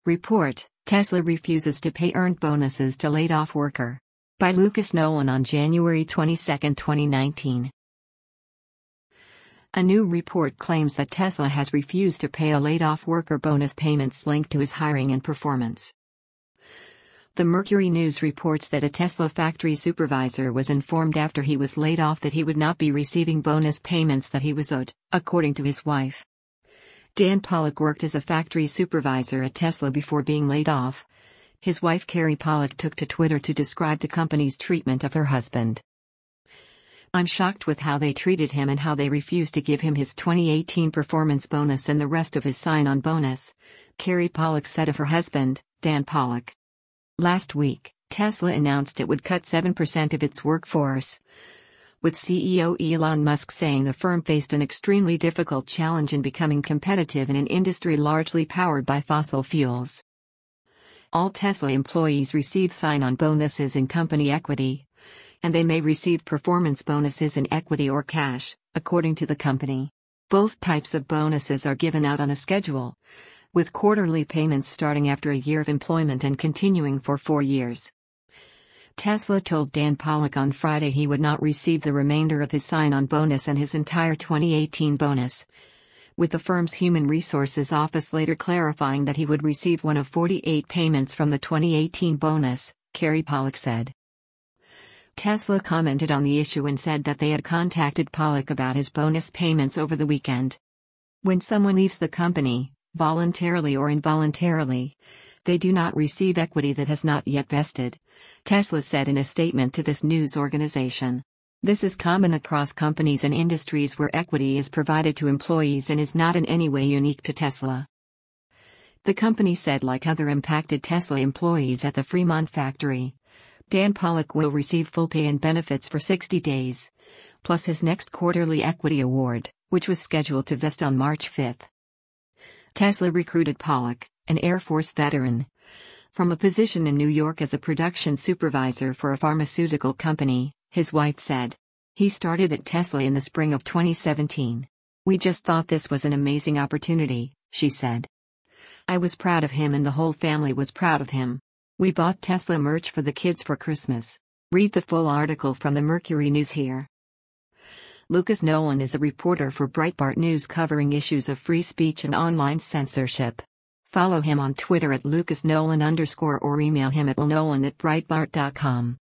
Report: Tesla refuses to pay earned bonuses to laid-off worker. By Lucas Nolan on January 22, 2019. A new report claims that Tesla has refused to pay a laid-off worker bonus payments linked to his hiring and performance. The Mercury News reports that a Tesla factory supervisor was informed after he was laid off that he would not be receiving bonus payments that he was owed, according to his wife. Dan Pollock worked as a factory supervisor at Tesla before being laid off. His wife Carrie Pollock took to Twitter to describe the company's treatment of her husband. "I'm shocked with how they treated him and how they refused to give him his 2018 performance bonus and the rest of his sign-on bonus," Carrie Pollock said of her husband, Dan Pollock. Last week, Tesla announced it would cut 7% of its workforce, with CEO Elon Musk saying the firm faced an extremely difficult challenge in becoming competitive in an industry largely powered by fossil fuels. All Tesla employees receive sign-on bonuses in company equity, and they may receive performance bonuses in equity or cash, according to the company. Both types of bonuses are given out on a schedule, with quarterly payments starting after a year of employment and continuing for 4 years. Tesla told Dan Pollock on Friday he would not receive the remainder of his sign-on bonus and his entire 2018 bonus, with the firm's Human Resources office later clarifying that he would receive one of 48 payments from the 2018 bonus, Carrie Pollock said. Tesla commented on the issue and said that they had contacted Pollock about his bonus payments over the weekend. "When someone leaves the company, voluntarily or involuntarily, they do not receive equity that has not yet vested," Tesla said in a statement to this news organization. "This is common across companies and industries where equity is provided to employees and is not in any way unique to Tesla." The company said like other impacted Tesla employees at the Fremont factory, Dan Pollock will receive full pay and benefits for 60 days, plus his next quarterly equity award, which was scheduled to vest on March 5. Tesla recruited Pollock, an Air Force veteran, from a position in New York as a production supervisor for a pharmaceutical company, his wife said. "He started at Tesla in the spring of 2017. We just thought this was an amazing opportunity," she said. "I was proud of him and the whole family was proud of him. We bought Tesla merch for the kids for Christmas." Read the full article from the Mercury News here. Lucas Nolan is a reporter for Breitbart News covering issues of free speech and online censorship. Follow him on Twitter at @LucasNolan_ or email him at lnolan@breitbart.com.